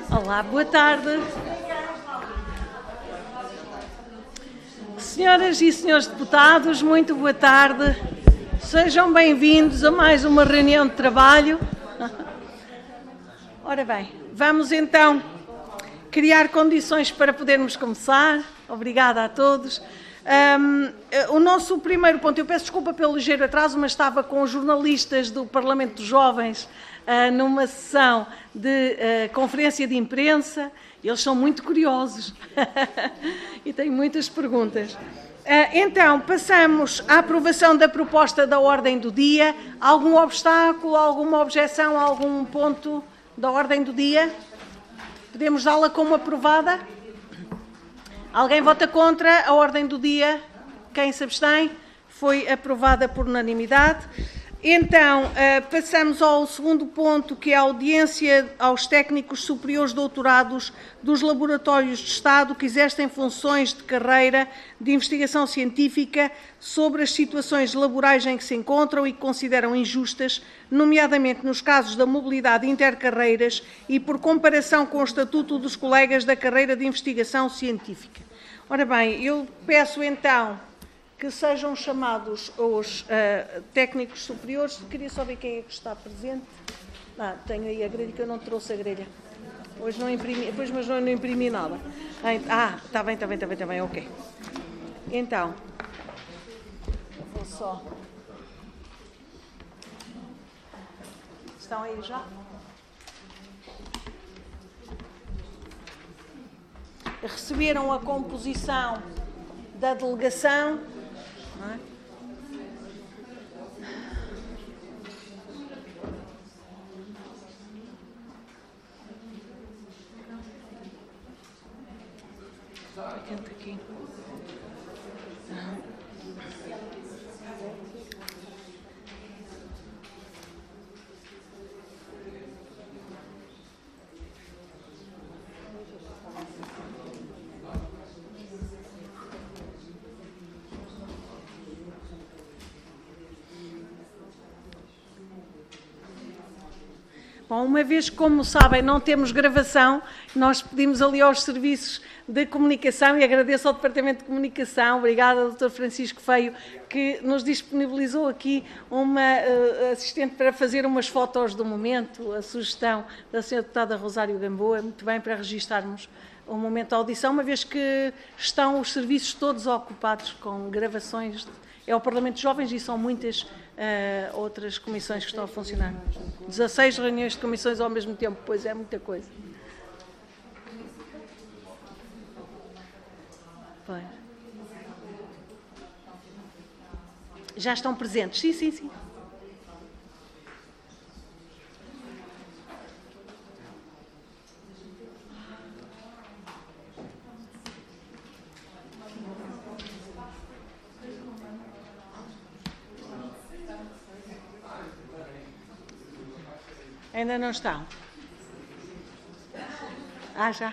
Olá, boa tarde. Senhoras e senhores deputados, muito boa tarde. Sejam bem-vindos a mais uma reunião de trabalho. Ora bem, vamos então criar condições para podermos começar. Obrigada a todos. O nosso primeiro ponto, eu peço desculpa pelo ligeiro atraso, mas estava com os jornalistas do Parlamento dos Jovens numa sessão de conferência de imprensa. Eles são muito curiosos e têm muitas perguntas. Então, passamos à aprovação da proposta da ordem do dia. Algum obstáculo, alguma objeção a algum ponto da ordem do dia? Podemos dá-la como aprovada? Alguém vota contra a ordem do dia? Quem se abstém? Foi aprovada por unanimidade. Então, passamos ao segundo ponto, que é a audiência aos técnicos superiores doutorados dos laboratórios de Estado que exercem funções de carreira de investigação científica sobre as situações laborais em que se encontram e que consideram injustas, nomeadamente nos casos da mobilidade intercarreiras e por comparação com o estatuto dos colegas da carreira de investigação científica. Ora bem, eu peço então que sejam chamados os técnicos superiores. Queria só ver quem é que está presente. Tenho aí a grelha, que eu não trouxe a grelha. Hoje não imprimi, depois, mas não imprimi nada. Está bem, ok. Então, vou só... Estão aí já? Receberam a composição da delegação. Não é? Aqui. Bom, uma vez que, como sabem, não temos gravação, nós pedimos ali aos serviços de comunicação, e agradeço ao Departamento de Comunicação, obrigada ao Dr. Francisco Feio, que nos disponibilizou aqui uma assistente para fazer umas fotos do momento, a sugestão da Sra. Deputada Rosário Gamboa, muito bem, para registarmos o momento da audição, uma vez que estão os serviços todos ocupados com gravações. É o Parlamento dos Jovens e são muitas outras comissões que estão a funcionar. 16 reuniões de comissões ao mesmo tempo, pois é muita coisa. Pois. Já estão presentes? Sim. Ainda não estão? Já.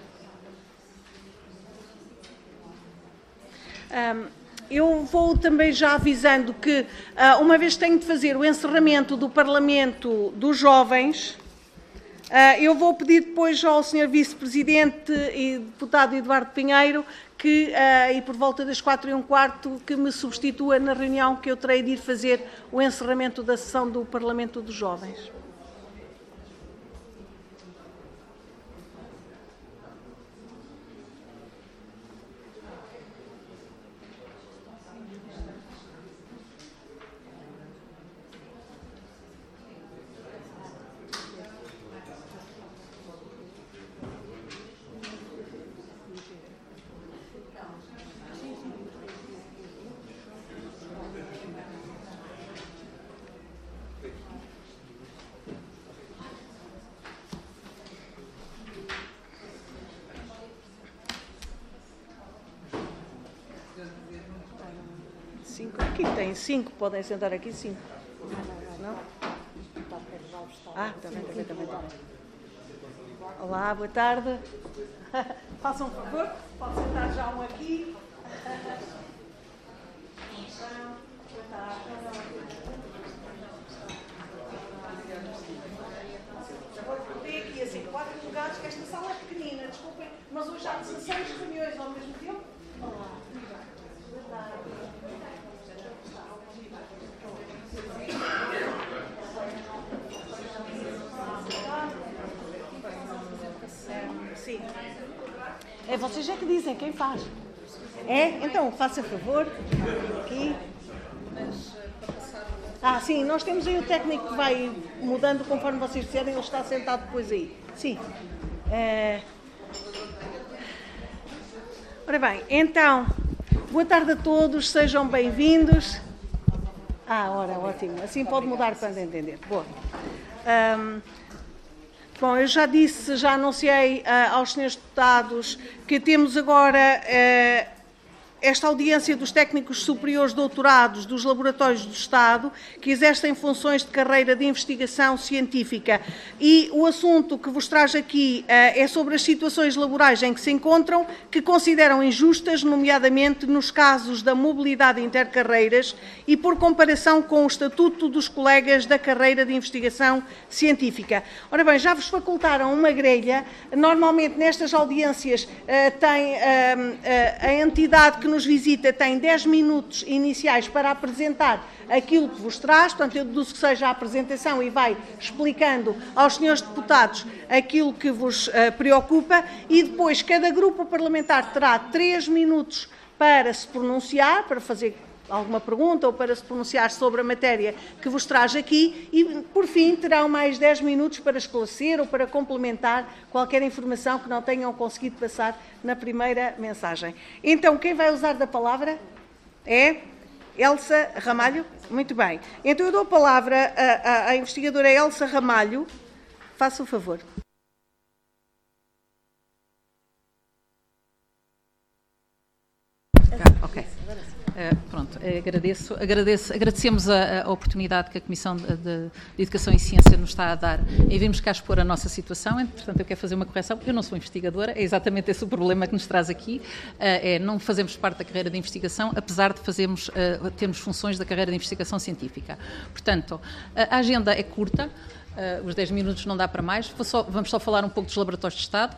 Eu vou também já avisando que, uma vez que tenho de fazer o encerramento do Parlamento dos Jovens, eu vou pedir depois ao Sr. Vice-Presidente e Deputado Eduardo Pinheiro que, e por volta das 4:15, que me substitua na reunião que eu terei de ir fazer o encerramento da sessão do Parlamento dos Jovens. Aqui tem 5, podem sentar aqui 5. Não? Está bem. Olá, boa tarde. Façam um favor, pode sentar já um aqui. Boa tarde. Agora tem aqui assim 4 lugares que esta Sim. É vocês é que dizem quem faz. É? Então, faça favor. Aqui. Sim, nós temos aí o técnico que vai mudando conforme vocês disserem, ele está sentado depois aí. Sim. Ora bem, então, boa tarde a todos, sejam bem-vindos. Ora, ótimo, assim pode mudar para entender. Boa. Bom, eu já disse, já anunciei aos senhores deputados que temos agora esta audiência dos técnicos superiores doutorados dos laboratórios do Estado que exercem funções de carreira de investigação científica. E o assunto que vos traz aqui é sobre as situações laborais em que se encontram, que consideram injustas, nomeadamente nos casos da mobilidade intercarreiras e por comparação com o estatuto dos colegas da carreira de investigação científica. Ora bem, já vos facultaram uma grelha. Normalmente nestas audiências tem a entidade que nos visita tem 10 minutos iniciais para apresentar aquilo que vos traz, portanto eu deduzo que seja a apresentação e vai explicando aos senhores deputados aquilo que vos preocupa e depois cada grupo parlamentar terá 3 minutos para se pronunciar, para fazer alguma pergunta ou para se pronunciar sobre a matéria que vos traz aqui e, por fim, terão mais 10 minutos para esclarecer ou para complementar qualquer informação que não tenham conseguido passar na primeira mensagem. Então, quem vai usar da palavra é Elsa Ramalho? Muito bem. Então, eu dou a palavra à investigadora Elsa Ramalho. Faça o favor. Ok. Pronto, agradecemos a oportunidade que a Comissão de Educação e Ciência nos está a dar em virmos cá expor a nossa situação. Portanto, eu quero fazer uma correção. Eu não sou investigadora, é exatamente esse o problema que nos traz aqui. Não fazemos parte da carreira de investigação, apesar de termos funções da carreira de investigação científica. Portanto, a agenda é curta. Os 10 minutos não dá para mais. Vamos só falar um pouco dos laboratórios de Estado,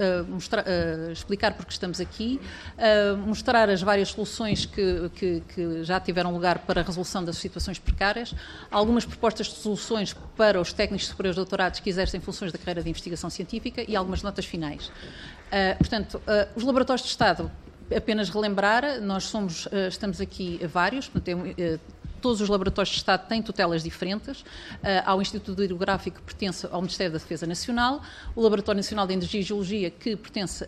explicar porque estamos aqui, mostrar as várias soluções que já tiveram lugar para a resolução das situações precárias, algumas propostas de soluções para os técnicos superiores doutorados que exercem funções da carreira de investigação científica e algumas notas finais. Portanto, os laboratórios de Estado, apenas relembrar, nós estamos aqui vários, portanto, todos os laboratórios de Estado têm tutelas diferentes. Há o Instituto Hidrográfico que pertence ao Ministério da Defesa Nacional, o Laboratório Nacional de Energia e Geologia que pertence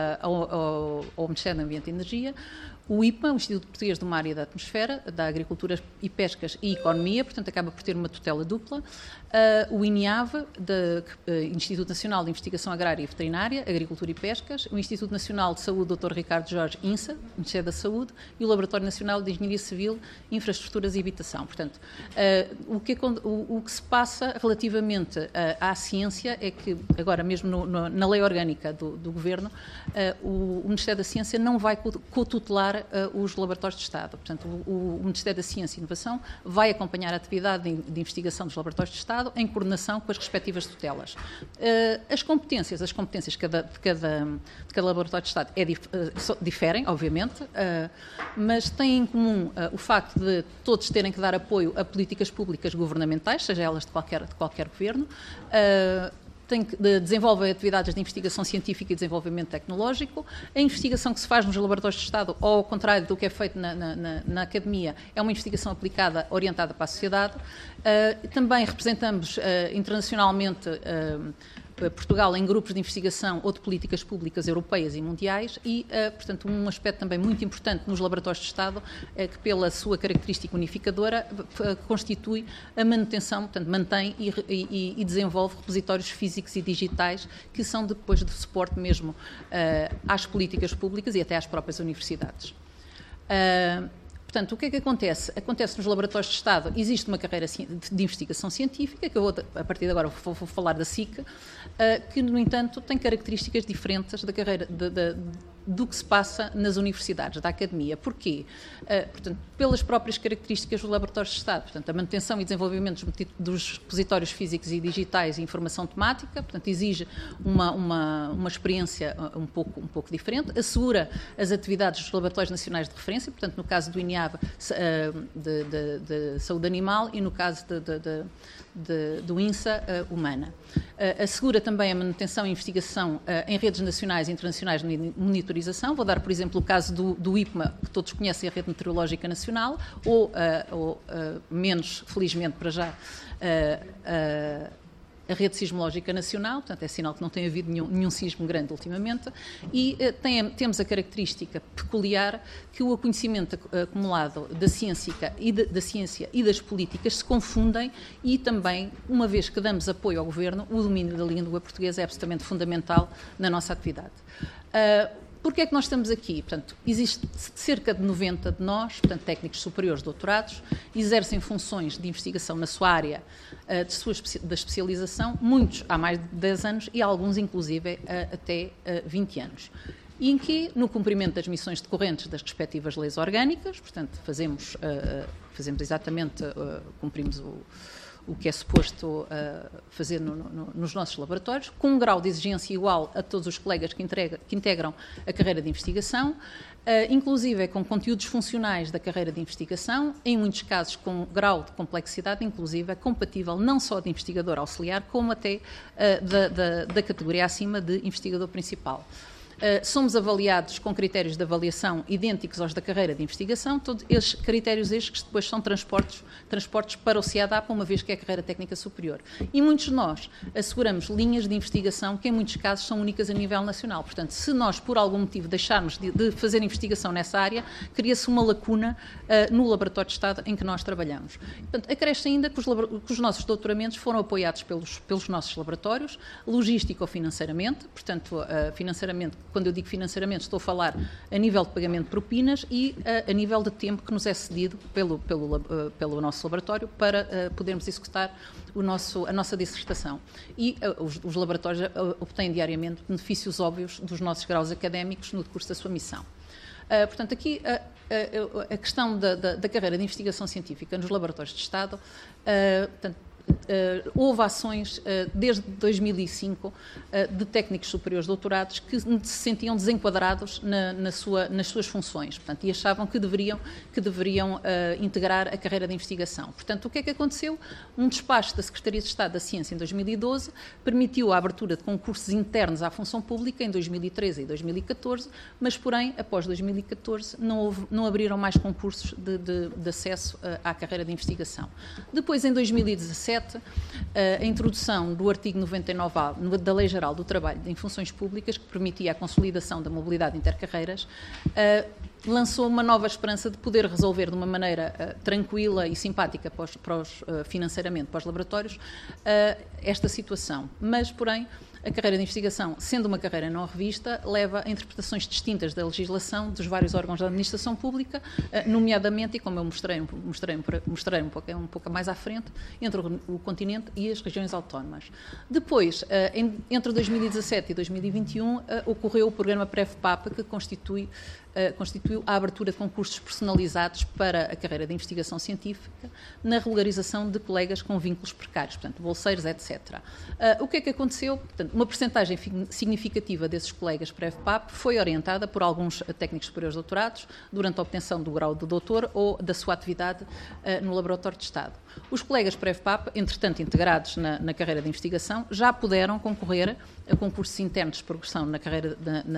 ao Ministério do Ambiente e Energia, o IPA, o Instituto Português do Mar e da Atmosfera, da Agricultura e Pescas e Economia, portanto acaba por ter uma tutela dupla, o INIAV, Instituto Nacional de Investigação Agrária e Veterinária, Agricultura e Pescas, o Instituto Nacional de Saúde, Dr. Ricardo Jorge, INSA, Ministério da Saúde, e o Laboratório Nacional de Engenharia Civil, Infraestruturas e Habitação. Portanto, o que se passa relativamente à ciência é que, agora mesmo na lei orgânica do Governo, o Ministério da Ciência não vai cotutelar os laboratórios de Estado. Portanto, o Ministério da Ciência e Inovação vai acompanhar a atividade de investigação dos laboratórios de Estado em coordenação com as respectivas tutelas. As competências de cada laboratório de Estado diferem, obviamente, mas têm em comum o facto de todos terem que dar apoio a políticas públicas governamentais, seja elas de qualquer governo, desenvolvem atividades de investigação científica e desenvolvimento tecnológico. A investigação que se faz nos laboratórios de Estado, ou ao contrário do que é feito na academia, é uma investigação aplicada, orientada para a sociedade. Também representamos internacionalmente Portugal em grupos de investigação ou de políticas públicas europeias e mundiais e, portanto, um aspecto também muito importante nos laboratórios de Estado é que, pela sua característica unificadora, constitui a manutenção, portanto, mantém e desenvolve repositórios físicos e digitais que são depois de suporte mesmo às políticas públicas e até às próprias universidades. Portanto, o que é que acontece? Acontece nos laboratórios de Estado, existe uma carreira de investigação científica, que eu a partir de agora vou falar da SIC, que, no entanto, tem características diferentes da carreira do que se passa nas universidades, da academia. Porquê? Portanto, pelas próprias características dos laboratórios de Estado. Portanto, a manutenção e desenvolvimento dos repositórios físicos e digitais e informação temática, portanto, exige uma experiência um pouco diferente, assegura as atividades dos laboratórios nacionais de referência, portanto, no caso do INIAB, de saúde animal, e no caso do INSA, humana. Assegura também a manutenção e investigação em redes nacionais e internacionais de monitorização. Vou dar, por exemplo, o caso do IPMA, que todos conhecem, a Rede Meteorológica Nacional, ou menos, felizmente para já, a Rede Sismológica Nacional, portanto é sinal que não tem havido nenhum sismo grande ultimamente, e temos a característica peculiar que o conhecimento acumulado da ciência e das políticas se confundem, e também, uma vez que damos apoio ao Governo, o domínio da língua portuguesa é absolutamente fundamental na nossa atividade. Porquê é que nós estamos aqui? Portanto, existe cerca de 90 de nós, portanto, técnicos superiores doutorados, exercem funções de investigação na sua área da especialização, muitos há mais de 10 anos e alguns, inclusive, até 20 anos. E em que, no cumprimento das missões decorrentes das respectivas leis orgânicas, portanto, fazemos exatamente, cumprimos o que é suposto fazer nos nossos laboratórios, com um grau de exigência igual a todos os colegas que integram a carreira de investigação, inclusive com conteúdos funcionais da carreira de investigação, em muitos casos com grau de complexidade, inclusive compatível não só de investigador auxiliar, como até da categoria acima de investigador principal. Somos avaliados com critérios de avaliação idênticos aos da carreira de investigação, todos esses critérios que depois são transportes para o CIADAP, uma vez que é a carreira técnica superior. E muitos de nós asseguramos linhas de investigação que, em muitos casos, são únicas a nível nacional. Portanto, se nós, por algum motivo, deixarmos de fazer investigação nessa área, cria-se uma lacuna no laboratório de Estado em que nós trabalhamos. Portanto, acresce ainda que os nossos doutoramentos foram apoiados pelos nossos laboratórios, logístico ou financeiramente, portanto, financeiramente. Quando eu digo financeiramente, estou a falar a nível de pagamento de propinas e a nível de tempo que nos é cedido pelo nosso laboratório para podermos executar a nossa dissertação. E os laboratórios obtêm diariamente benefícios óbvios dos nossos graus académicos no decurso da sua missão. Portanto, aqui a questão da carreira de investigação científica nos laboratórios de Estado, houve ações desde 2005 de técnicos superiores doutorados que se sentiam desenquadrados nas suas funções, portanto, e achavam que deveriam integrar a carreira de investigação. Portanto, o que é que aconteceu? Um despacho da Secretaria de Estado da Ciência em 2012 permitiu a abertura de concursos internos à função pública em 2013 e 2014, mas, porém, após 2014 não abriram mais concursos de acesso à carreira de investigação. Depois, em 2017, a introdução do artigo 99A da Lei Geral do Trabalho em Funções Públicas, que permitia a consolidação da mobilidade intercarreiras, lançou uma nova esperança de poder resolver de uma maneira tranquila e simpática financeiramente para os laboratórios esta situação. Mas, porém, a carreira de investigação, sendo uma carreira não revista, leva a interpretações distintas da legislação dos vários órgãos da administração pública, nomeadamente, e como eu mostrei um pouco mais à frente, entre o continente e as regiões autónomas. Depois, entre 2017 e 2021, ocorreu o programa PREV-PAP, que constituiu a abertura de concursos personalizados para a carreira de investigação científica na regularização de colegas com vínculos precários, portanto, bolseiros, etc. O que é que aconteceu? Portanto, uma percentagem significativa desses colegas PREV-PAP foi orientada por alguns técnicos superiores doutorados durante a obtenção do grau de doutor ou da sua atividade no laboratório de Estado. Os colegas PREV-PAP, entretanto integrados na carreira de investigação, já puderam concorrer a concursos internos de progressão na carreira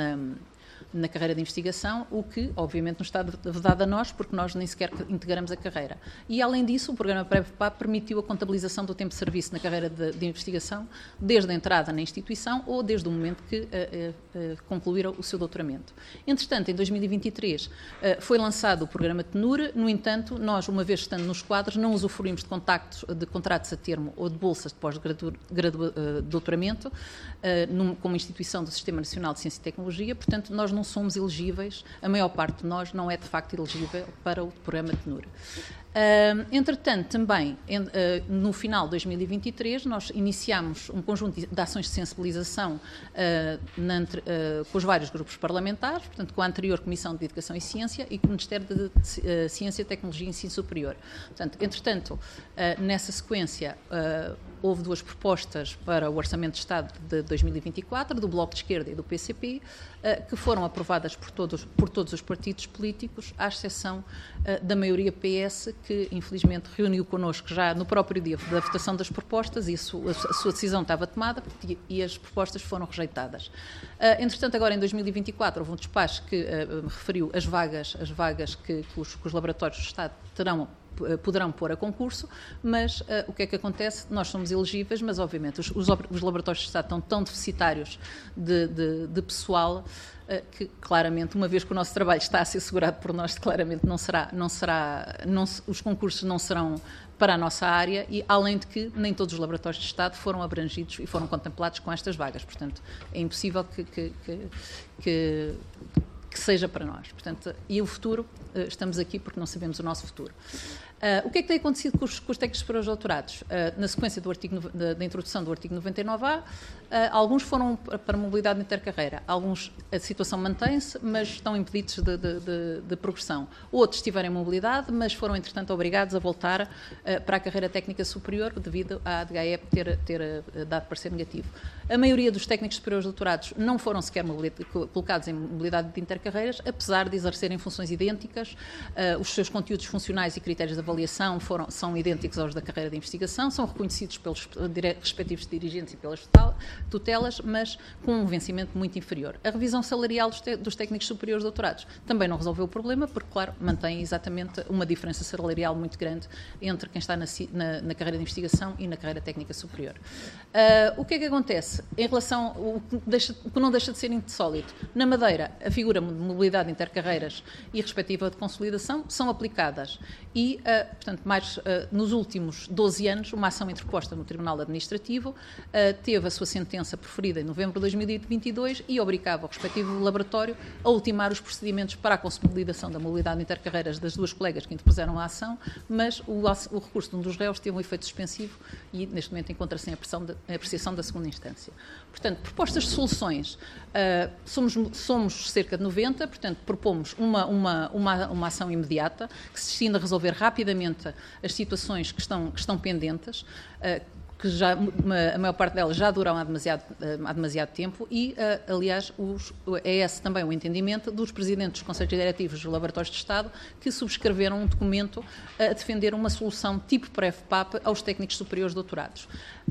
de investigação, o que, obviamente, nos está vedado a nós, porque nós nem sequer integramos a carreira. E, além disso, o programa PREV-PAP permitiu a contabilização do tempo de serviço na carreira de investigação, desde a entrada na instituição ou desde o momento que concluíram o seu doutoramento. Entretanto, em 2023, foi lançado o programa TENUR. No entanto, nós, uma vez estando nos quadros, não usufruímos de contratos a termo ou de bolsas de pós-doutoramento como instituição do Sistema Nacional de Ciência e Tecnologia. Portanto, nós nós não somos elegíveis, a maior parte de nós não é de facto elegível para o programa TNUR. Entretanto, também, no final de 2023, nós iniciámos um conjunto de ações de sensibilização com os vários grupos parlamentares, portanto, com a anterior Comissão de Educação e Ciência e com o Ministério de Ciência, Tecnologia e Ensino Superior. Portanto, entretanto, nessa sequência, houve duas propostas para o Orçamento de Estado de 2024, do Bloco de Esquerda e do PCP, que foram aprovadas por todos os partidos políticos, à exceção da maioria PS, que infelizmente reuniu connosco já no próprio dia da votação das propostas e a sua decisão estava tomada e as propostas foram rejeitadas. Entretanto, agora em 2024 houve um despacho que referiu as vagas que os laboratórios do Estado poderão pôr a concurso, mas o que é que acontece? Nós somos elegíveis, mas obviamente os laboratórios de Estado estão tão deficitários de pessoal que claramente, uma vez que o nosso trabalho está a ser assegurado por nós, claramente os concursos não serão para a nossa área e, além de que, nem todos os laboratórios de Estado foram abrangidos e foram contemplados com estas vagas. Portanto, é impossível que seja para nós. Portanto, e o futuro, estamos aqui porque não sabemos o nosso futuro. O que é que tem acontecido com os técnicos superiores doutorados? Na sequência da introdução do artigo 99A, alguns foram para mobilidade intercarreira, alguns a situação mantém-se, mas estão impedidos de progressão. Outros tiveram mobilidade, mas foram, entretanto, obrigados a voltar para a carreira técnica superior devido à ADGAEP ter dado parecer negativo. A maioria dos técnicos superiores doutorados não foram sequer colocados em mobilidade de intercarreiras, apesar de exercerem funções idênticas, os seus conteúdos funcionais e critérios de avaliação são idênticos aos da carreira de investigação, são reconhecidos pelos respectivos dirigentes e pelas tutelas, mas com um vencimento muito inferior. A revisão salarial dos técnicos superiores doutorados também não resolveu o problema, porque, claro, mantém exatamente uma diferença salarial muito grande entre quem está na carreira de investigação e na carreira técnica superior. O que é que acontece? Em relação, o que não deixa de ser insólito, na Madeira, a figura de mobilidade intercarreiras e respectiva de consolidação são aplicadas e, portanto, nos últimos 12 anos, uma ação interposta no Tribunal Administrativo teve a sua sentença proferida em novembro de 2022 e obrigava o respectivo laboratório a ultimar os procedimentos para a consolidação da mobilidade intercarreiras das duas colegas que interpuseram a ação, mas o recurso de um dos réus teve um efeito suspensivo e, neste momento, encontra-se em apreciação da segunda instância. Portanto, propostas de soluções, somos cerca de 90, portanto, propomos uma ação imediata que se destina a resolver rapidamente as situações que estão pendentes, que a maior parte delas já duram há demasiado tempo e, aliás, é esse também o entendimento dos presidentes dos Conselhos Diretivos dos Laboratórios de Estado que subscreveram um documento a defender uma solução tipo pré-FPAP aos técnicos superiores doutorados.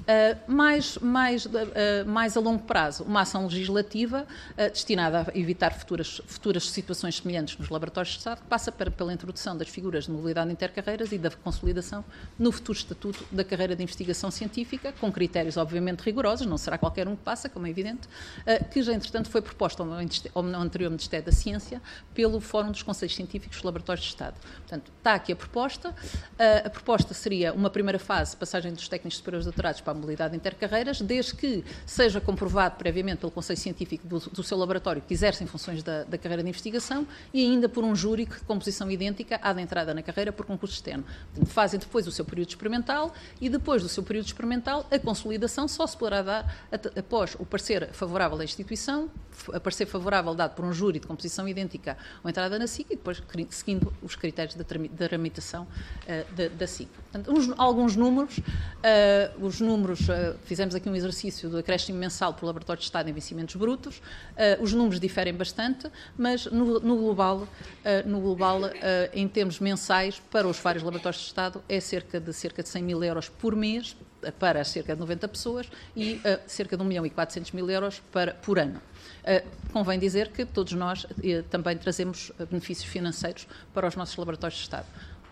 Mais a longo prazo, uma ação legislativa destinada a evitar futuras situações semelhantes nos laboratórios de Estado, que passa pela introdução das figuras de mobilidade intercarreiras e da consolidação no futuro estatuto da carreira de investigação científica, com critérios obviamente rigorosos, não será qualquer um que passa, como é evidente, que já entretanto foi proposto ao anterior Ministério da Ciência pelo Fórum dos Conselhos Científicos dos Laboratórios de Estado. Portanto, está aqui a proposta seria uma primeira fase, passagem dos técnicos superiores doutorados para a mobilidade intercarreiras, desde que seja comprovado previamente pelo Conselho Científico do seu laboratório que exercem funções da carreira de investigação e ainda por um júri de composição idêntica à da entrada na carreira por concurso externo. Portanto, fazem depois o seu período experimental e depois do seu período experimental a consolidação só se poderá dar após o parecer favorável da instituição, a parecer favorável dado por um júri de composição idêntica à entrada na SIC e depois seguindo os critérios da tramitação da SIC. Portanto, alguns números, fizemos aqui um exercício do acréscimo mensal por laboratório de Estado em vencimentos brutos, os números diferem bastante, mas no global, em termos mensais, para os vários laboratórios de Estado, é cerca de 100 mil euros por mês, para cerca de 90 pessoas e cerca de 1.400.000 euros por ano. Convém dizer que todos nós também trazemos benefícios financeiros para os nossos laboratórios de Estado.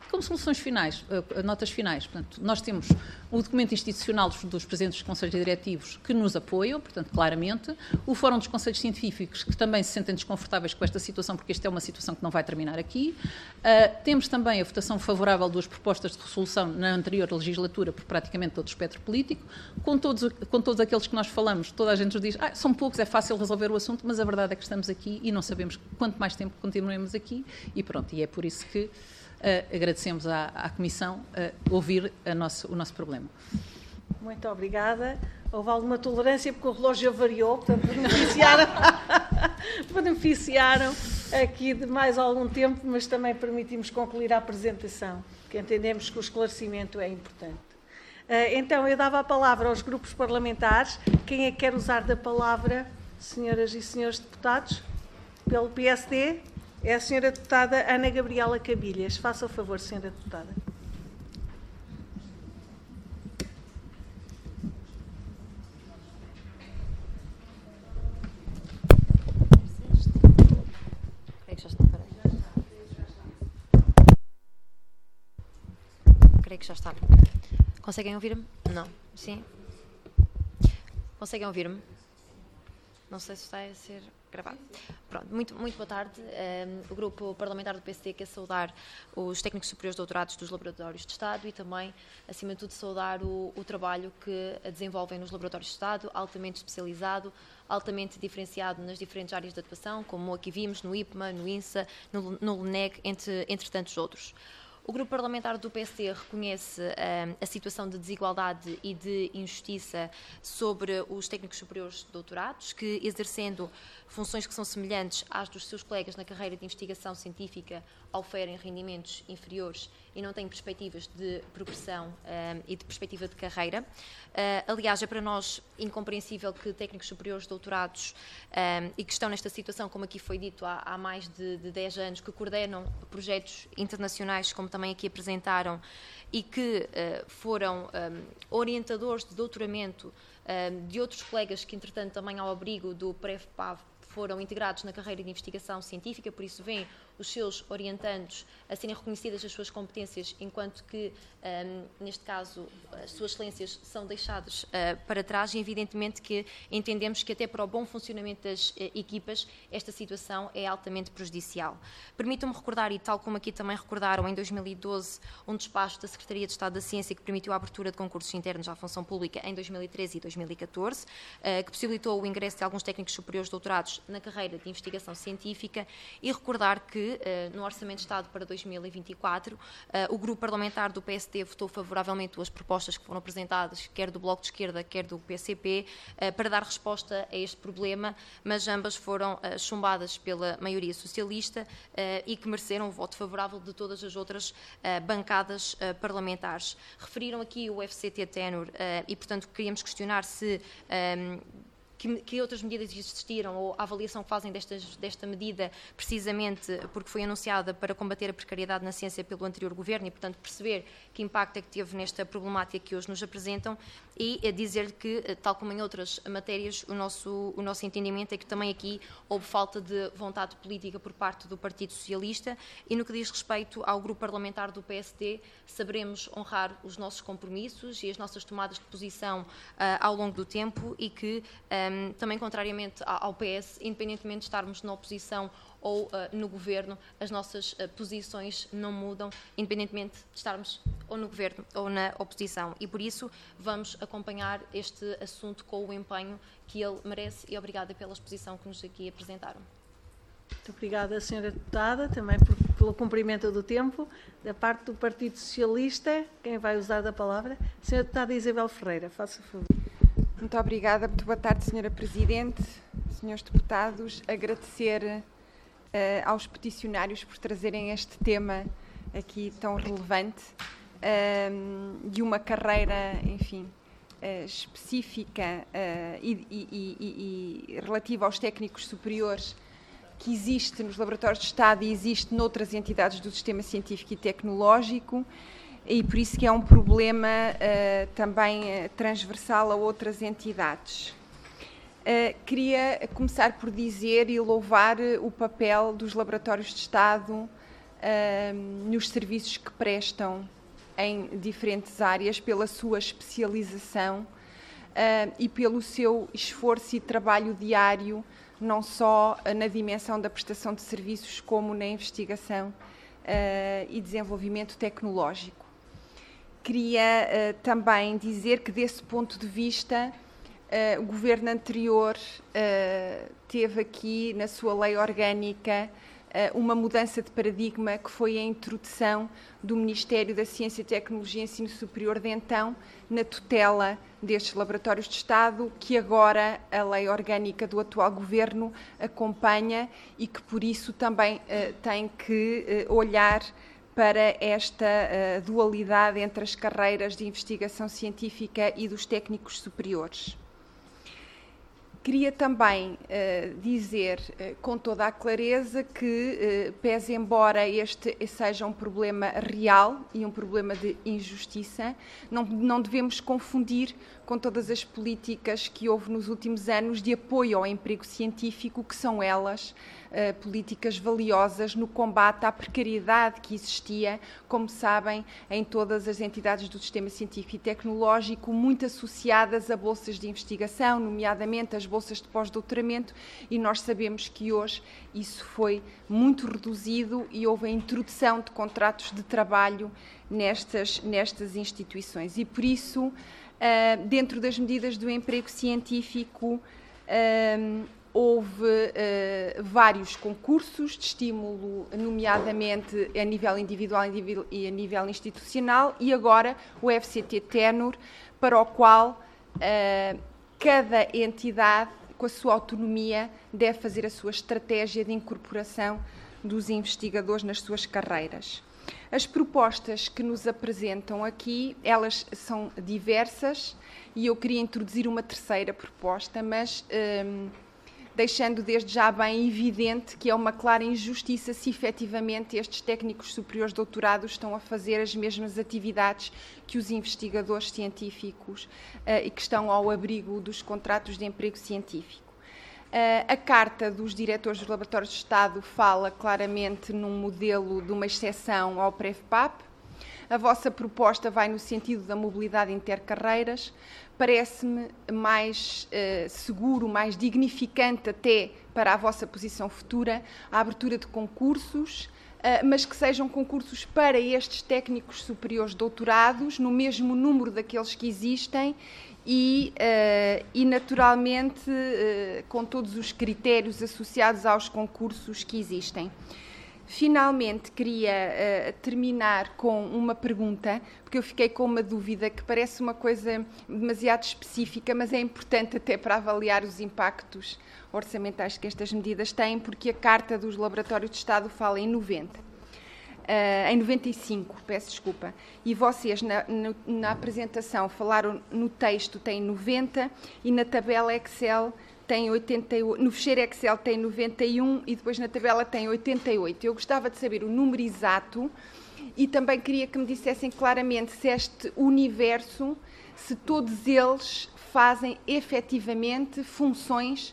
Como soluções finais, notas finais, portanto, nós temos o documento institucional dos presidentes dos conselhos diretivos que nos apoiam, portanto, claramente, o Fórum dos Conselhos Científicos que também se sentem desconfortáveis com esta situação, porque esta é uma situação que não vai terminar aqui. Temos também a votação favorável das propostas de resolução na anterior legislatura por praticamente todo o espectro político. Com todos aqueles que nós falamos, toda a gente nos diz, são poucos, é fácil resolver o assunto, mas a verdade é que estamos aqui e não sabemos quanto mais tempo continuemos aqui e pronto, e é por isso que agradecemos à Comissão ouvir o nosso problema. Muito obrigada. Houve alguma tolerância porque o relógio variou, portanto beneficiaram aqui de mais algum tempo, mas também permitimos concluir a apresentação, porque entendemos que o esclarecimento é importante. Então, eu dava a palavra aos grupos parlamentares. Quem é que quer usar da palavra, senhoras e senhores deputados? Pelo PSD? É a senhora deputada Ana Gabriela Cabilhas. Faça o favor, senhora deputada. Creio que já está. Conseguem ouvir-me? Não. Sim? Conseguem ouvir-me? Não sei se está a ser gravado. Pronto, muito boa tarde. O grupo parlamentar do PSD quer saudar os técnicos superiores de doutorados dos laboratórios de Estado e também, acima de tudo, saudar o trabalho que desenvolvem nos laboratórios de Estado, altamente especializado, altamente diferenciado nas diferentes áreas de atuação, como aqui vimos no IPMA, no INSA, no LNEG, entre tantos outros. O grupo parlamentar do PSD reconhece a situação de desigualdade e de injustiça sobre os técnicos superiores de doutorados, que, exercendo funções que são semelhantes às dos seus colegas na carreira de investigação científica, oferem rendimentos inferiores e não têm perspectivas de progressão e de perspectiva de carreira. Aliás, é para nós incompreensível que técnicos superiores de doutorados e que estão nesta situação, como aqui foi dito, há mais de 10 anos, que coordenam projetos internacionais, como também aqui apresentaram, e que foram orientadores de doutoramento de outros colegas que, entretanto, também ao abrigo do PREF-PAV, foram integrados na carreira de investigação científica, por isso vêm os seus orientandos a serem reconhecidas as suas competências, enquanto que, neste caso, as suas excelências são deixadas para trás e, evidentemente, que entendemos que até para o bom funcionamento das equipas esta situação é altamente prejudicial. Permitam-me recordar, e tal como aqui também recordaram, em 2012, um despacho da Secretaria de Estado da Ciência que permitiu a abertura de concursos internos à função pública em 2013 e 2014, que possibilitou o ingresso de alguns técnicos superiores doutorados na carreira de investigação científica, e recordar que no Orçamento de Estado para 2024 o grupo parlamentar do PSD votou favoravelmente pelas propostas que foram apresentadas, quer do Bloco de Esquerda, quer do PCP, para dar resposta a este problema, mas ambas foram chumbadas pela maioria socialista e que mereceram o voto favorável de todas as outras bancadas parlamentares. Referiram aqui o FCT Tenor e, portanto, queríamos questionar se que outras medidas existiram ou a avaliação que fazem desta medida, precisamente porque foi anunciada para combater a precariedade na ciência pelo anterior governo e, portanto, perceber que impacto é que teve nesta problemática que hoje nos apresentam e dizer que, tal como em outras matérias, o nosso entendimento é que também aqui houve falta de vontade política por parte do Partido Socialista e, no que diz respeito ao grupo parlamentar do PSD, saberemos honrar os nossos compromissos e as nossas tomadas de posição ao longo do tempo e que também, contrariamente ao PS, independentemente de estarmos na oposição ou no governo, as nossas posições não mudam, independentemente de estarmos ou no governo ou na oposição. E por isso vamos acompanhar este assunto com o empenho que ele merece e obrigada pela exposição que nos aqui apresentaram. Muito obrigada, Sra. Deputada, também pelo cumprimento do tempo. Da parte do Partido Socialista, quem vai usar da palavra? Sra. Deputada Isabel Ferreira, faça favor. Muito obrigada, muito boa tarde, Sra. Presidente, senhores deputados. Agradecer aos peticionários por trazerem este tema aqui tão relevante de uma carreira, enfim, específica e relativa aos técnicos superiores que existe nos laboratórios de Estado e existe noutras entidades do sistema científico e tecnológico. E por isso que é um problema também transversal a outras entidades. Queria começar por dizer e louvar o papel dos laboratórios de Estado nos serviços que prestam em diferentes áreas, pela sua especialização e pelo seu esforço e trabalho diário, não só na dimensão da prestação de serviços, como na investigação e desenvolvimento tecnológico. Queria também dizer que, desse ponto de vista, o governo anterior teve aqui, na sua lei orgânica, uma mudança de paradigma, que foi a introdução do Ministério da Ciência, Tecnologia e Ensino Superior de então, na tutela destes laboratórios de Estado, que agora a lei orgânica do atual governo acompanha e que, por isso, também tem que olhar para esta dualidade entre as carreiras de investigação científica e dos técnicos superiores. Queria também dizer com toda a clareza que, pese embora este seja um problema real e um problema de injustiça, não devemos confundir com todas as políticas que houve nos últimos anos de apoio ao emprego científico, que são elas políticas valiosas no combate à precariedade que existia, como sabem, em todas as entidades do sistema científico e tecnológico, muito associadas a bolsas de investigação, nomeadamente as bolsas de pós-doutoramento, e nós sabemos que hoje isso foi muito reduzido e houve a introdução de contratos de trabalho nestas instituições. E por isso, dentro das medidas do emprego científico, houve vários concursos de estímulo, nomeadamente a nível individual e a nível institucional, e agora o FCT Tenor, para o qual cada entidade, com a sua autonomia, deve fazer a sua estratégia de incorporação dos investigadores nas suas carreiras. As propostas que nos apresentam aqui, elas são diversas, e eu queria introduzir uma terceira proposta, mas deixando desde já bem evidente que é uma clara injustiça se efetivamente estes técnicos superiores doutorados estão a fazer as mesmas atividades que os investigadores científicos e que estão ao abrigo dos contratos de emprego científico. A Carta dos Diretores dos Laboratórios de Estado fala claramente num modelo de uma exceção ao PREVPAP. A vossa proposta vai no sentido da mobilidade intercarreiras. Parece-me mais seguro, mais dignificante até para a vossa posição futura, a abertura de concursos, mas que sejam concursos para estes técnicos superiores doutorados, no mesmo número daqueles que existem e naturalmente, com todos os critérios associados aos concursos que existem. Finalmente, queria terminar com uma pergunta, porque eu fiquei com uma dúvida que parece uma coisa demasiado específica, mas é importante até para avaliar os impactos orçamentais que estas medidas têm, porque a Carta dos Laboratórios de Estado fala em 95, peço desculpa, e vocês na apresentação falaram no texto tem 90 e na tabela Excel tem 88, no fecheiro Excel tem 91 e depois na tabela tem 88. Eu gostava de saber o número exato e também queria que me dissessem claramente se este universo, se todos eles fazem efetivamente funções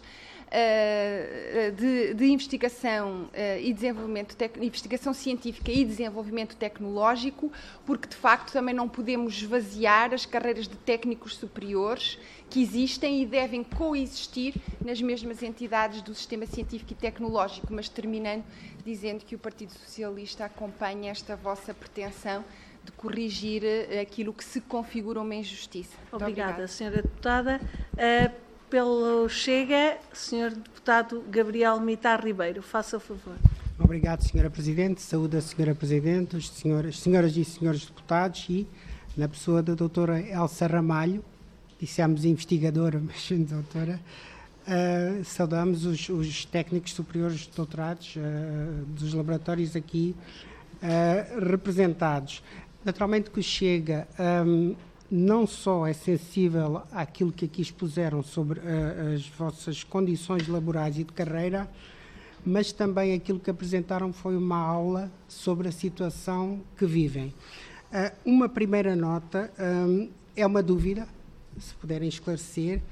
de investigação e desenvolvimento, investigação científica e desenvolvimento tecnológico, porque de facto também não podemos esvaziar as carreiras de técnicos superiores que existem e devem coexistir nas mesmas entidades do sistema científico e tecnológico, mas terminando dizendo que o Partido Socialista acompanha esta vossa pretensão de corrigir aquilo que se configura uma injustiça. Obrigada, Sra. Deputada. Pelo Chega, Sr. Deputado Gabriel Mitar Ribeiro, faça o favor. Obrigado, Sra. Presidente. Saúde a Sra. Presidente, as senhoras e senhores deputados e, na pessoa da doutora Elsa Ramalho, dissemos investigadora, mas doutora, saudamos os técnicos superiores doutorados dos laboratórios aqui representados. Naturalmente que o Chega não só é sensível àquilo que aqui expuseram sobre as vossas condições laborais e de carreira, mas também aquilo que apresentaram foi uma aula sobre a situação que vivem. Uma primeira nota é uma dúvida, se puderem esclarecer,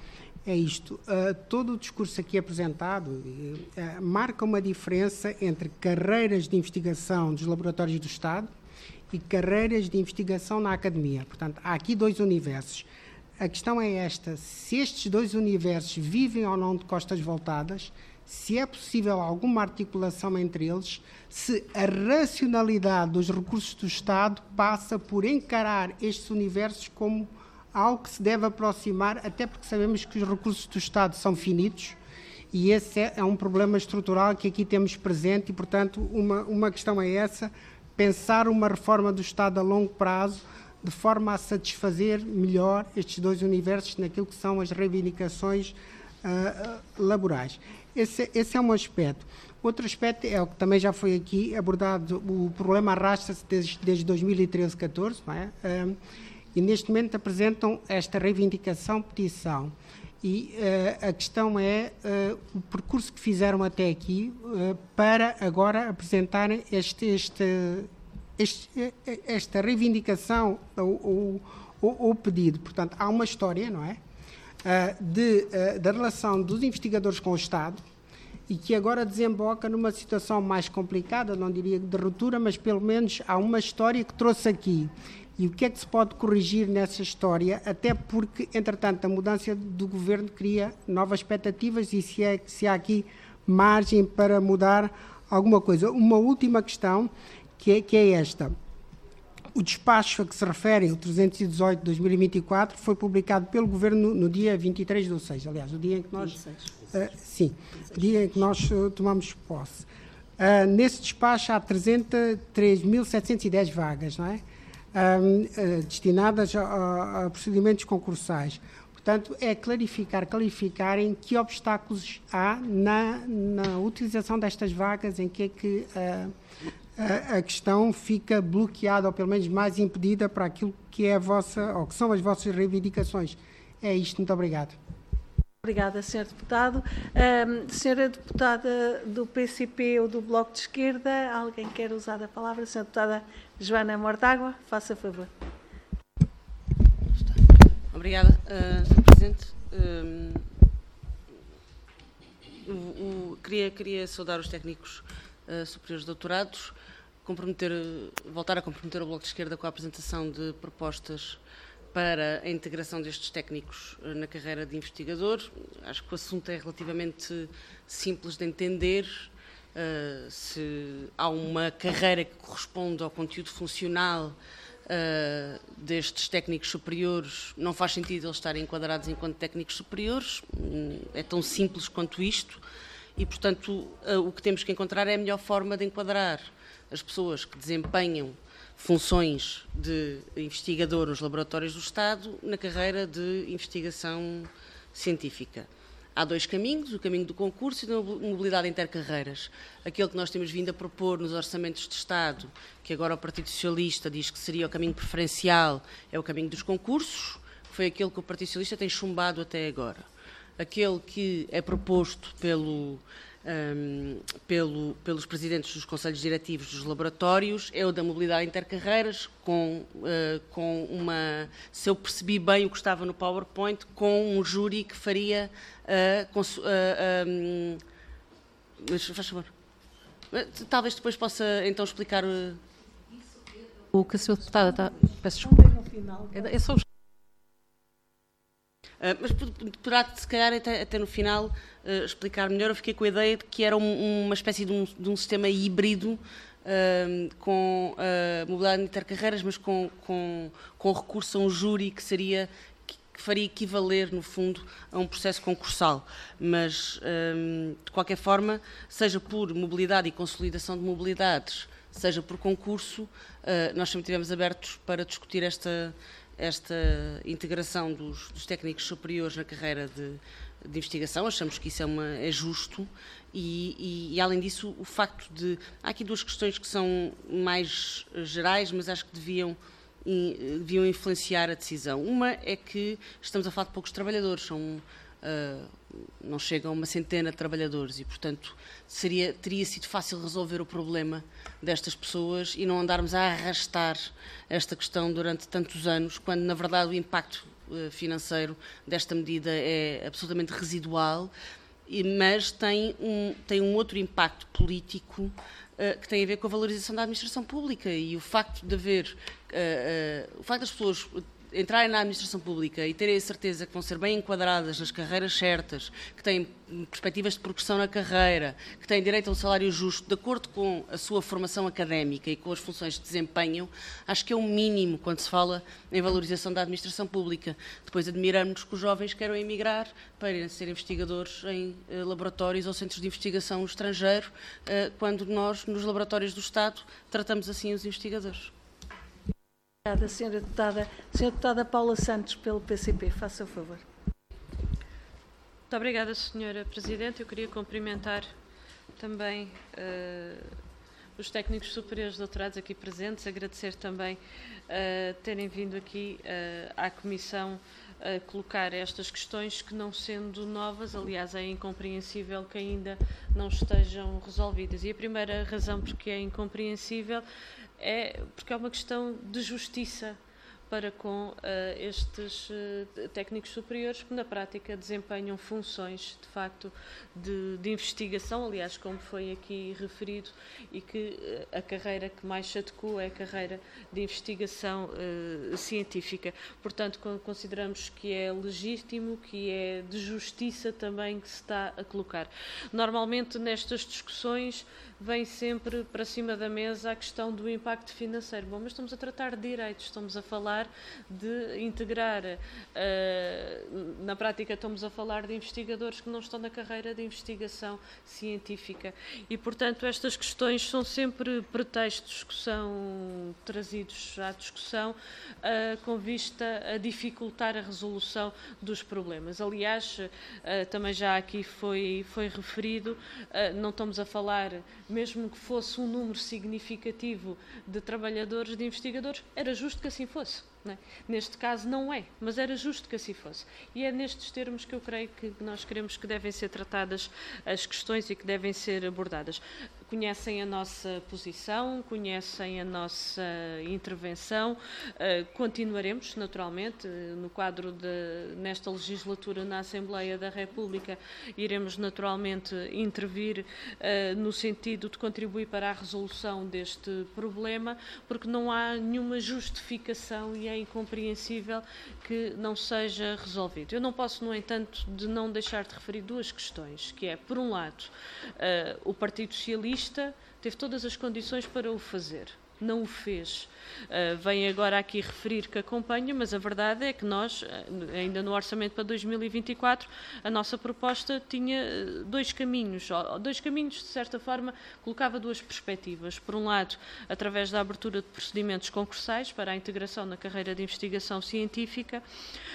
é isto. Todo o discurso aqui apresentado marca uma diferença entre carreiras de investigação dos laboratórios do Estado e carreiras de investigação na academia. Portanto, há aqui dois universos. A questão é esta: se estes dois universos vivem ou não de costas voltadas, se é possível alguma articulação entre eles, se a racionalidade dos recursos do Estado passa por encarar estes universos como algo que se deve aproximar, até porque sabemos que os recursos do Estado são finitos e esse é um problema estrutural que aqui temos presente e, portanto, uma questão é essa: pensar uma reforma do Estado a longo prazo de forma a satisfazer melhor estes dois universos naquilo que são as reivindicações laborais. Esse é um aspecto. Outro aspecto é o que também já foi aqui abordado: o problema arrasta-se desde 2013-14, não é? E neste momento apresentam esta reivindicação, petição. E a questão é o percurso que fizeram até aqui para agora apresentarem esta reivindicação ou pedido. Portanto, há uma história, não é? Da relação dos investigadores com o Estado e que agora desemboca numa situação mais complicada, não diria de ruptura, mas pelo menos há uma história que trouxe aqui. E o que é que se pode corrigir nessa história, até porque, entretanto, a mudança do governo cria novas expectativas e se há aqui margem para mudar alguma coisa. Uma última questão, que é esta. O despacho a que se refere, o 318 de 2024, foi publicado pelo Governo no dia 23/6, aliás, o dia em que nós... o dia em que nós tomamos posse. Nesse despacho há 303.710 vagas, não é? Destinadas a procedimentos concursais. Portanto, é clarificarem que obstáculos há na utilização destas vagas, em que é que a questão fica bloqueada, ou pelo menos mais impedida para aquilo que é ou que são as vossas reivindicações. É isto, muito obrigado. Obrigada, Sr. Deputado. Senhora Deputada do PCP ou do Bloco de Esquerda, alguém quer usar a palavra? Senhora Deputada Joana Mortágua, faça favor. Obrigada, Sr. Presidente. Queria saudar os técnicos superiores doutorados, voltar a comprometer o Bloco de Esquerda com a apresentação de propostas para a integração destes técnicos na carreira de investigador. Acho que o assunto é relativamente simples de entender. Se há uma carreira que corresponde ao conteúdo funcional destes técnicos superiores, não faz sentido eles estarem enquadrados enquanto técnicos superiores. É tão simples quanto isto. E, portanto, o que temos que encontrar é a melhor forma de enquadrar as pessoas que desempenham funções de investigador nos laboratórios do Estado na carreira de investigação científica. Há dois caminhos: o caminho do concurso e da mobilidade intercarreiras. Aquele que nós temos vindo a propor nos orçamentos de Estado, que agora o Partido Socialista diz que seria o caminho preferencial, é o caminho dos concursos, que foi aquele que o Partido Socialista tem chumbado até agora. Aquele que é proposto pelos presidentes dos conselhos diretivos dos laboratórios é o da mobilidade intercarreiras, se eu percebi bem o que estava no PowerPoint, com um júri que faria... mas faz favor. Talvez depois possa então explicar... O que a senhora deputada está... Peço desculpa. É só os... Mas poderá, se calhar, até no final, explicar melhor. Eu fiquei com a ideia de que era uma espécie de um sistema híbrido com mobilidade intercarreiras, mas com recurso a um júri que faria equivaler, no fundo, a um processo concursal. Mas, de qualquer forma, seja por mobilidade e consolidação de mobilidades, seja por concurso, nós sempre estivemos abertos para discutir esta integração dos técnicos superiores na carreira de investigação. Achamos que isso é justo e, além disso, o facto de... Há aqui duas questões que são mais gerais, mas acho que deviam influenciar a decisão. Uma é que estamos a falar de poucos trabalhadores, não chegam a uma centena de trabalhadores e, portanto, teria sido fácil resolver o problema destas pessoas e não andarmos a arrastar esta questão durante tantos anos, quando, na verdade, o impacto financeiro desta medida é absolutamente residual, mas tem um outro impacto político que tem a ver com a valorização da administração pública, e o facto das pessoas entrarem na administração pública e terem a certeza que vão ser bem enquadradas nas carreiras certas, que têm perspectivas de progressão na carreira, que têm direito a um salário justo, de acordo com a sua formação académica e com as funções que desempenham, acho que é um mínimo quando se fala em valorização da administração pública. Depois admiramos que os jovens queiram emigrar para ser investigadores em laboratórios ou centros de investigação no estrangeiro, quando nós, nos laboratórios do Estado, tratamos assim os investigadores. Obrigada, Sra. Deputada. Sra. Deputada Paula Santos, pelo PCP, faça o favor. Muito obrigada, Sra. Presidente. Eu queria cumprimentar também os técnicos superiores de doutorados aqui presentes, agradecer também terem vindo aqui à Comissão a colocar estas questões que, não sendo novas, aliás, é incompreensível que ainda não estejam resolvidas. E a primeira razão porque é incompreensível é porque é uma questão de justiça para com estes técnicos superiores que na prática desempenham funções de facto de investigação, aliás, como foi aqui referido, e que a carreira que mais se adequa é a carreira de investigação científica. Portanto, consideramos que é legítimo, que é de justiça também que se está a colocar. Normalmente nestas discussões vem sempre para cima da mesa a questão do impacto financeiro. Bom, mas estamos a tratar de direitos, estamos a falar de integrar, na prática estamos a falar de investigadores que não estão na carreira de investigação científica e, portanto, estas questões são sempre pretextos que são trazidos à discussão com vista a dificultar a resolução dos problemas. Aliás, também já aqui foi referido, não estamos a falar, mesmo que fosse um número significativo de trabalhadores, de investigadores, era justo que assim fosse. Não é? Neste caso não é, mas era justo que assim fosse. E é nestes termos que eu creio que nós queremos que devem ser tratadas as questões e que devem ser abordadas. Conhecem a nossa posição, conhecem a nossa intervenção, continuaremos naturalmente, no quadro nesta legislatura na Assembleia da República, iremos naturalmente intervir no sentido de contribuir para a resolução deste problema, porque não há nenhuma justificação e é incompreensível que não seja resolvido. Eu não posso, no entanto, de não deixar de referir duas questões, que é, por um lado, o Partido Socialista teve todas as condições para o fazer, não o fez. Vem agora aqui referir que acompanha, mas a verdade é que nós, ainda no orçamento para 2024, a nossa proposta tinha dois caminhos, de certa forma, colocava duas perspectivas. Por um lado, através da abertura de procedimentos concursais para a integração na carreira de investigação científica,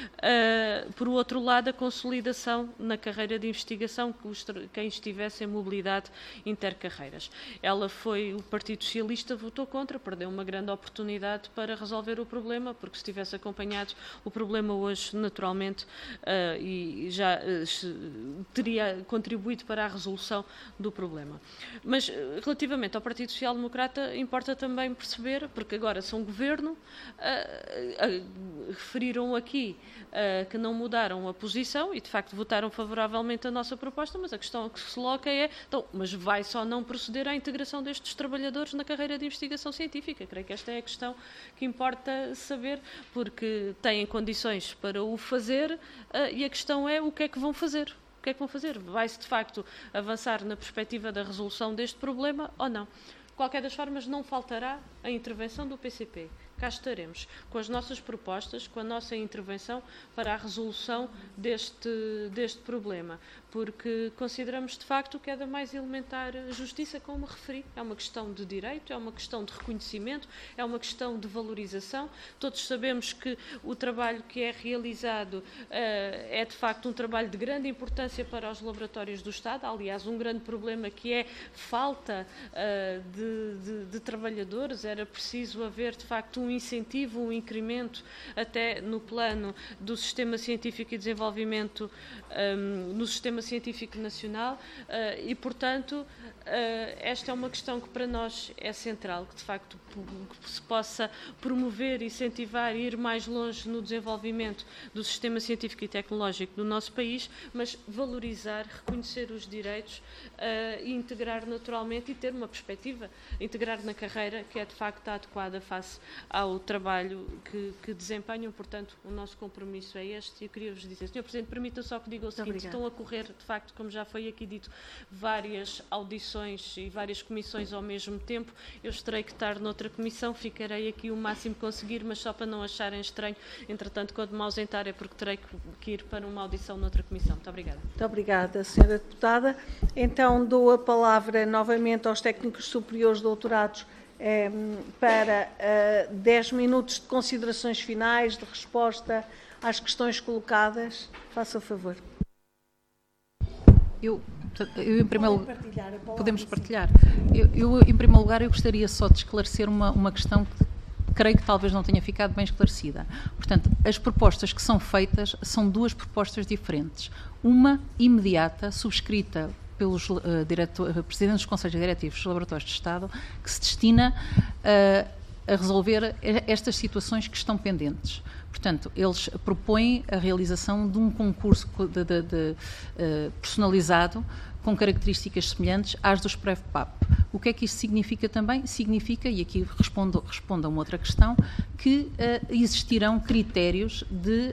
por outro lado, a consolidação na carreira de investigação quem estivesse em mobilidade intercarreiras. O Partido Socialista votou contra, perdeu uma grande oportunidade para resolver o problema, porque se tivesse acompanhado o problema hoje, naturalmente, e já teria contribuído para a resolução do problema. Mas, relativamente ao Partido Social Democrata, importa também perceber, porque agora são governo, referiram aqui que não mudaram a posição e, de facto, votaram favoravelmente a nossa proposta, mas a questão que se coloca é, então, mas vai só não proceder à integração destes trabalhadores na carreira de investigação científica? Creio que esta é a questão que importa saber, porque têm condições para o fazer e a questão é o que é que vão fazer. O que é que vão fazer? Vai-se, de facto, avançar na perspectiva da resolução deste problema ou não? De qualquer das formas, não faltará a intervenção do PCP. Cá estaremos com as nossas propostas, com a nossa intervenção para a resolução deste problema, porque consideramos de facto que é da mais elementar justiça, como me referi. É uma questão de direito, é uma questão de reconhecimento, é uma questão de valorização. Todos sabemos que o trabalho que é realizado é de facto um trabalho de grande importância para os laboratórios do Estado. Aliás, um grande problema que é falta de trabalhadores. Era preciso haver de facto um um incentivo, um incremento até no plano do sistema científico e desenvolvimento no sistema científico nacional e, portanto, esta é uma questão que para nós é central, que de facto que se possa promover, incentivar e ir mais longe no desenvolvimento do sistema científico e tecnológico do nosso país, mas valorizar, reconhecer os direitos e integrar naturalmente e ter uma perspectiva, integrar na carreira que é de facto adequada face ao trabalho que desempenham. Portanto, o nosso compromisso é este. Eu queria vos dizer, Sr. Presidente, permita só que diga o seguinte: estão a correr, de facto, como já foi aqui dito, várias audições e várias comissões ao mesmo tempo. Eu terei que estar noutra comissão, ficarei aqui o máximo que conseguir, mas só para não acharem estranho, entretanto, quando me ausentar é porque terei que ir para uma audição noutra comissão. Muito obrigada. Muito obrigada, Sra. Deputada. Então, dou a palavra novamente aos técnicos superiores doutorados para 10 minutos de considerações finais, de resposta às questões colocadas. Faça o favor. Eu em primeiro lugar, podemos partilhar. Eu, em primeiro lugar, eu gostaria só de esclarecer uma questão que creio que talvez não tenha ficado bem esclarecida. Portanto, as propostas que são feitas são duas propostas diferentes. Uma imediata, subscrita pelos presidentes dos Conselhos Diretivos dos Laboratórios de Estado, que se destina a resolver estas situações que estão pendentes. Portanto, eles propõem a realização de um concurso personalizado com características semelhantes às dos PrEVPAP. O que é que isto significa também? Significa, e aqui respondo a uma outra questão, que existirão critérios de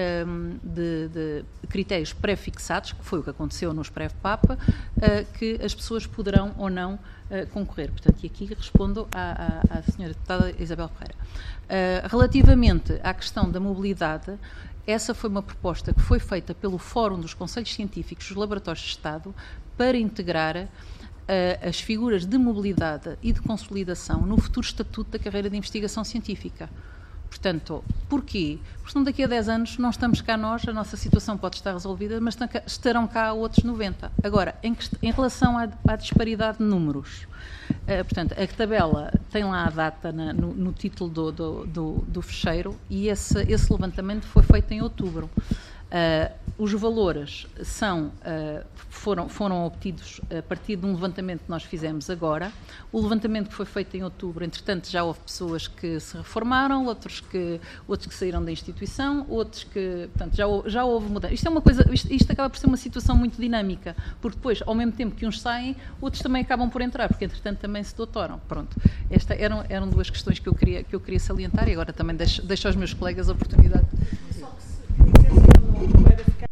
critérios pré-fixados, que foi o que aconteceu nos PrEVPAP, que as pessoas poderão ou não concorrer. Portanto, e aqui respondo à Sra. Deputada Isabel Ferreira. Relativamente à questão da mobilidade, essa foi uma proposta que foi feita pelo Fórum dos Conselhos Científicos dos Laboratórios de Estado para integrar as figuras de mobilidade e de consolidação no futuro estatuto da carreira de investigação científica. Portanto, porquê? Porque senão daqui a 10 anos não estamos cá nós, a nossa situação pode estar resolvida, mas estarão cá outros 90. Agora, em relação à disparidade de números, portanto, a tabela tem lá a data no título do fecheiro e esse levantamento foi feito em outubro. Os valores foram obtidos a partir de um levantamento que nós fizemos agora. O levantamento que foi feito em outubro, entretanto, já houve pessoas que se reformaram, outros que saíram da instituição, outros que, portanto, já houve mudança. Isto é uma coisa, isto acaba por ser uma situação muito dinâmica, porque depois, ao mesmo tempo que uns saem, outros também acabam por entrar, porque entretanto também se doutoram. Pronto. Estas eram duas questões que eu queria salientar e agora também deixo aos meus colegas a oportunidade. Só que se dissesse para ficar.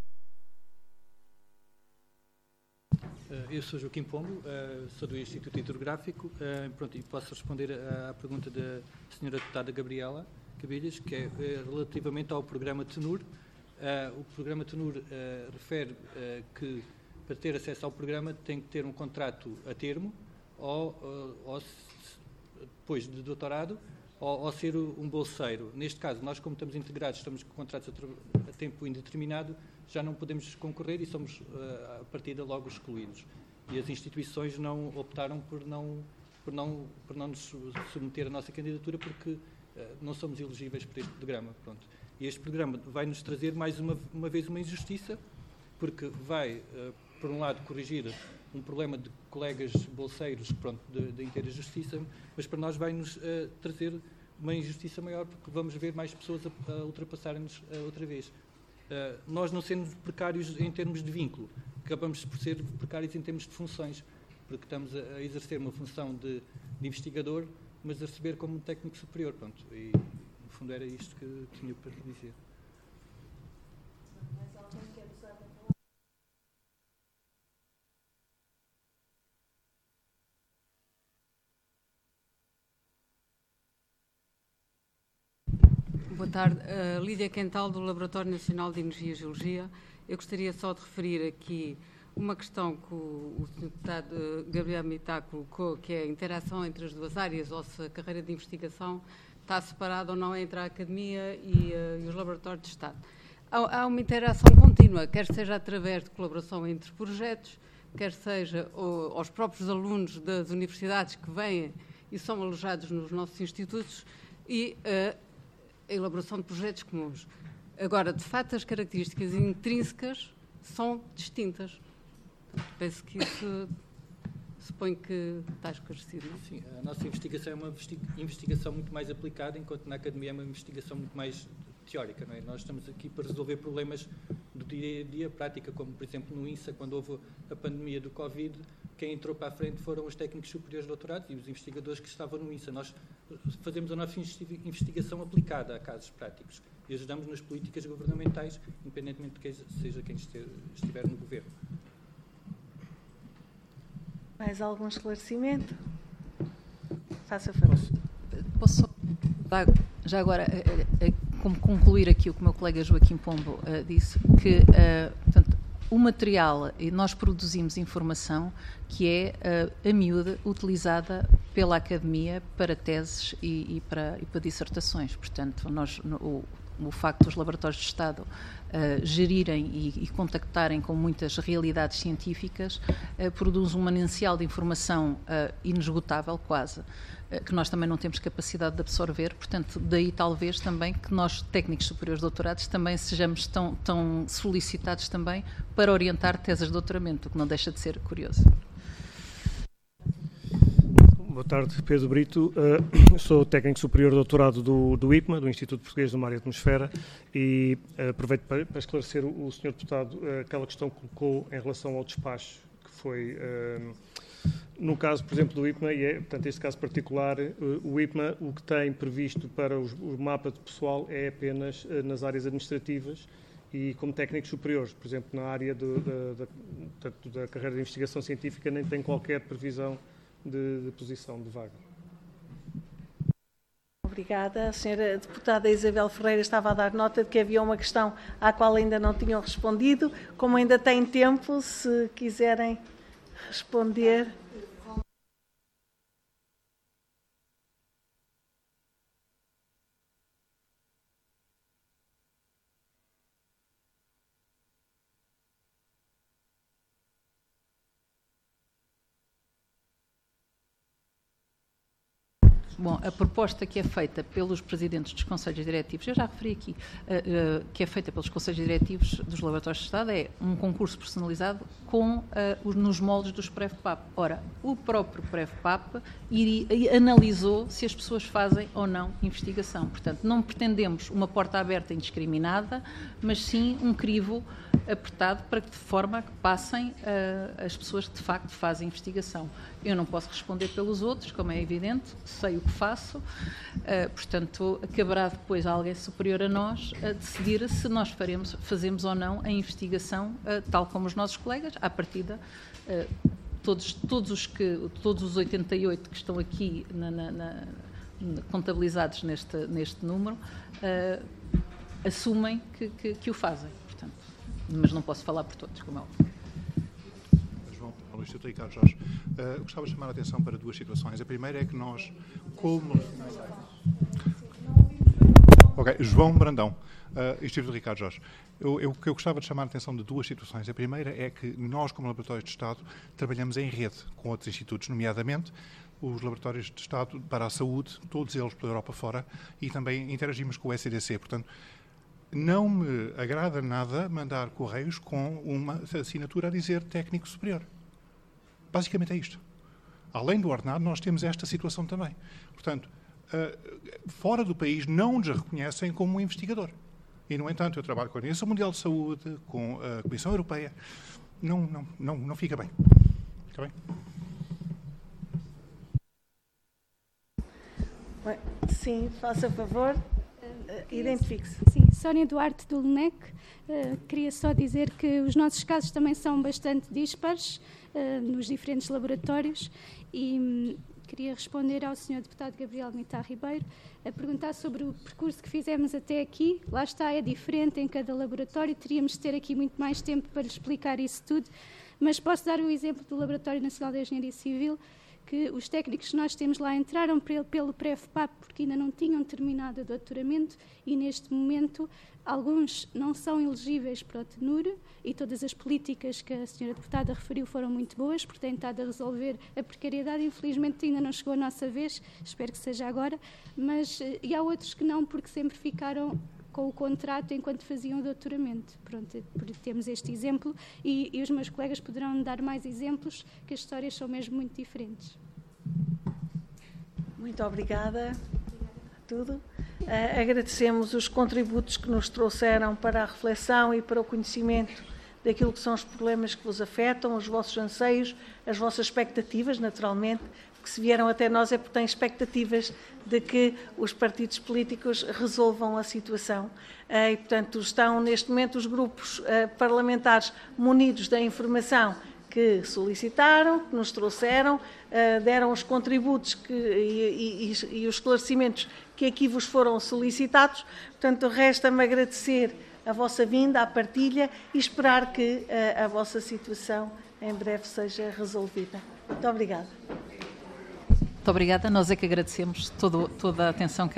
Eu sou Joaquim Pombo, sou do Instituto Hidrográfico, e posso responder à pergunta da Sra. Deputada Gabriela Cabilhas, que é relativamente ao programa TENUR. O programa TENUR refere que para ter acesso ao programa tem que ter um contrato a termo, ou depois de doutorado, ou ser um bolseiro. Neste caso, nós como estamos integrados, estamos com contratos a tempo indeterminado, já não podemos concorrer e somos, a partida, logo excluídos. E as instituições não optaram por não nos submeter a nossa candidatura porque não somos elegíveis para este programa. Pronto. E este programa vai nos trazer mais uma vez uma injustiça, porque vai, por um lado, corrigir um problema de colegas bolseiros, pronto, da inteira justiça, mas para nós vai-nos trazer uma injustiça maior, porque vamos ver mais pessoas a ultrapassarem-nos outra vez. Nós não sendo precários em termos de vínculo, acabamos por ser precários em termos de funções, porque estamos a exercer uma função de investigador, mas a receber como técnico superior. Pronto. E, no fundo, era isto que tinha para dizer. Mais alguém quer usar a palavra? Boa tarde. Lídia Quental, do Laboratório Nacional de Energia e Geologia. Eu gostaria só de referir aqui uma questão que o Sr. Deputado Gabriel Mitá colocou, que é a interação entre as duas áreas, ou se a carreira de investigação está separada ou não entre a academia e os laboratórios de Estado. Há uma interação contínua, quer seja através de colaboração entre projetos, quer seja aos próprios alunos das universidades que vêm e são alojados nos nossos institutos, e a elaboração de projetos comuns. Agora, de facto, as características intrínsecas são distintas. Penso que isso suponho que está esclarecido, não? Sim, a nossa investigação é uma investigação muito mais aplicada, enquanto na academia é uma investigação muito mais teórica, não é? Nós estamos aqui para resolver problemas do dia-a-dia, prática, como, por exemplo, no INSA, quando houve a pandemia do Covid, quem entrou para a frente foram os técnicos superiores de doutorado e os investigadores que estavam no INSA. Nós fazemos a nossa investigação aplicada a casos práticos e ajudamos nas políticas governamentais, independentemente de quem seja quem estiver no governo. Mais algum esclarecimento? Faça favor. Posso só dar, já agora, como concluir aqui o que o meu colega Joaquim Pombo disse, que, portanto, o material, e nós produzimos informação que é, a miúde, utilizada pela academia para teses e para dissertações. Portanto, o facto dos laboratórios de Estado gerirem e contactarem com muitas realidades científicas produz um manancial de informação inesgotável, quase, que nós também não temos capacidade de absorver. Portanto, daí talvez também que nós, técnicos superiores doutorados, também sejamos tão solicitados também para orientar teses de doutoramento, o que não deixa de ser curioso. Boa tarde, Pedro Brito. Sou técnico superior de doutorado do IPMA, do Instituto Português do Mar e Atmosfera, e aproveito para esclarecer o Sr. Deputado aquela questão que colocou em relação ao despacho, que foi, no caso, por exemplo, do IPMA, e portanto, este caso particular, o IPMA, o que tem previsto para o mapa de pessoal é apenas nas áreas administrativas e como técnicos superiores. Por exemplo, na área da carreira de investigação científica nem tem qualquer previsão de posição de vaga. Obrigada. A senhora deputada Isabel Ferreira estava a dar nota de que havia uma questão à qual ainda não tinham respondido. Como ainda têm tempo, se quiserem responder. Bom, a proposta que é feita pelos presidentes dos conselhos diretivos, eu já referi aqui, que é feita pelos conselhos diretivos dos laboratórios de Estado, é um concurso personalizado nos moldes dos PREVPAP. Ora, o próprio PREVPAP analisou se as pessoas fazem ou não investigação. Portanto, não pretendemos uma porta aberta indiscriminada, mas sim um crivo apertado para que, de forma a que passem as pessoas que de facto fazem investigação. Eu não posso responder pelos outros, como é evidente, sei o que faço, portanto, caberá depois a alguém superior a nós a decidir se nós fazemos ou não a investigação, tal como os nossos colegas, à partida, todos os 88 que estão aqui contabilizados neste número, assumem que o fazem, portanto, mas não posso falar por todos, como é óbvio. João, ao Instituto Ricardo Jorge, gostava de chamar a atenção para duas situações. A primeira é que nós, como... Ok, João Brandão, Instituto Ricardo Jorge. Eu gostava de chamar a atenção de duas situações. A primeira é que nós, como laboratórios de Estado, trabalhamos em rede com outros institutos, nomeadamente os laboratórios de Estado para a saúde, todos eles pela Europa fora, e também interagimos com o SCDC. Portanto, não me agrada nada mandar correios com uma assinatura a dizer técnico superior. Basicamente é isto. Além do ordenado, nós temos esta situação também. Portanto, fora do país não nos reconhecem como um investigador. E, no entanto, eu trabalho com a Organização Mundial de Saúde, com a Comissão Europeia. Não fica bem. Fica bem? Sim, faça favor. Identifique-se. Sim, Sónia Duarte do LNEC. Queria só dizer que os nossos casos também são bastante dispares nos diferentes laboratórios e queria responder ao Sr. Deputado Gabriel Mitar Ribeiro a perguntar sobre o percurso que fizemos até aqui. Lá está, é diferente em cada laboratório, teríamos de ter aqui muito mais tempo para lhe explicar isso tudo, mas posso dar o exemplo do Laboratório Nacional de Engenharia Civil, que os técnicos que nós temos lá entraram pelo pré-FPAP porque ainda não tinham terminado o doutoramento e neste momento alguns não são elegíveis para o TNUR e todas as políticas que a senhora deputada referiu foram muito boas porque têm estado a resolver a precariedade. Infelizmente ainda não chegou a nossa vez, espero que seja agora, mas e há outros que não porque sempre ficaram com o contrato enquanto faziam o doutoramento. Pronto, temos este exemplo e os meus colegas poderão dar mais exemplos, que as histórias são mesmo muito diferentes. Muito obrigada a tudo. Agradecemos os contributos que nos trouxeram para a reflexão e para o conhecimento daquilo que são os problemas que vos afetam, os vossos anseios, as vossas expectativas, naturalmente, que se vieram até nós é porque têm expectativas de que os partidos políticos resolvam a situação. E, portanto, estão neste momento os grupos parlamentares munidos da informação que solicitaram, que nos trouxeram, deram os contributos e os esclarecimentos que aqui vos foram solicitados. Portanto, resta-me agradecer a vossa vinda, a partilha e esperar que a vossa situação em breve seja resolvida. Muito obrigada. Muito obrigada. Nós é que agradecemos toda a atenção que